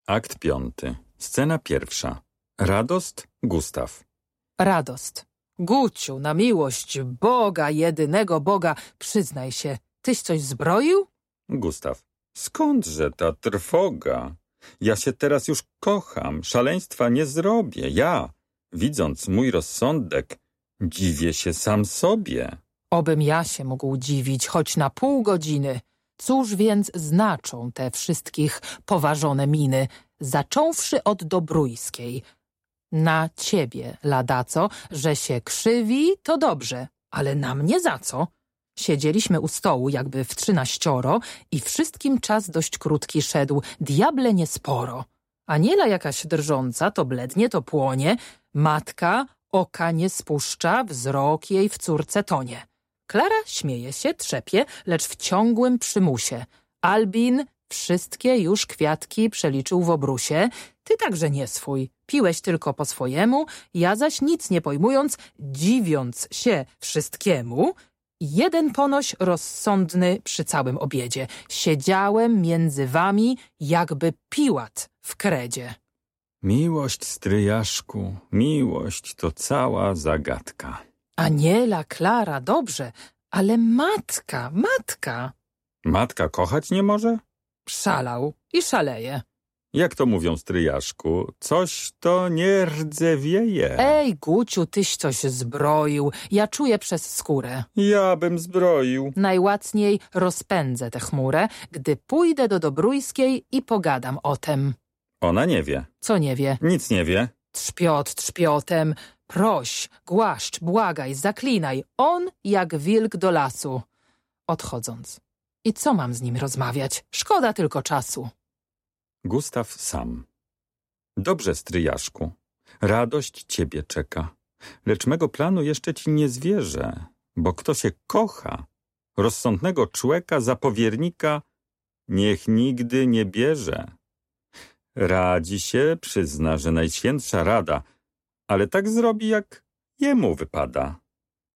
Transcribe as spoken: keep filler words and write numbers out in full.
Akt piąty. Scena pierwsza. Radost, Gustaw. Radost. Guciu, na miłość Boga, jedynego Boga, przyznaj się, tyś coś zbroił? Gustaw. Skądże ta trwoga? Ja się teraz już kocham, szaleństwa nie zrobię. Ja, widząc mój rozsądek, dziwię się sam sobie. Obym ja się mógł dziwić, choć na pół godziny. Cóż więc znaczą te wszystkich poważone miny, zacząwszy od Dobrójskiej? Na ciebie, ladaco, że się krzywi, to dobrze, ale na mnie za co? Siedzieliśmy u stołu jakby w trzynaścioro i wszystkim czas dość krótki szedł, diable niesporo. Aniela jakaś drżąca, to blednie, to płonie, matka oka nie spuszcza, wzrok jej w córce tonie. Klara śmieje się, trzepie, lecz w ciągłym przymusie. Albin wszystkie już kwiatki przeliczył w obrusie. Ty także nie swój, piłeś tylko po swojemu, ja zaś nic nie pojmując, dziwiąc się wszystkiemu, jeden ponoś rozsądny przy całym obiedzie. Siedziałem między wami, jakby Piłat w kredzie. Miłość, stryjaszku, miłość to cała zagadka. Aniela, Klara, dobrze, ale matka, matka. Matka kochać nie może? Szalał i szaleje. Jak to mówią, stryjaszku, coś to nie rdzewieje. Ej, Guciu, tyś coś zbroił, ja czuję przez skórę. Ja bym zbroił. Najłatniej rozpędzę tę chmurę, gdy pójdę do Dobrójskiej i pogadam o tem. Ona nie wie. Co nie wie? Nic nie wie. Trzpiot trzpiotem, proś, głaszcz, błagaj, zaklinaj, on jak wilk do lasu. Odchodząc. I co mam z nim rozmawiać? Szkoda tylko czasu. Gustaw sam. Dobrze, stryjaszku, radość ciebie czeka, lecz mego planu jeszcze ci nie zwierzę, bo kto się kocha, rozsądnego człeka za powiernika, niech nigdy nie bierze. Radzi się, przyzna, że najświętsza rada, ale tak zrobi, jak jemu wypada.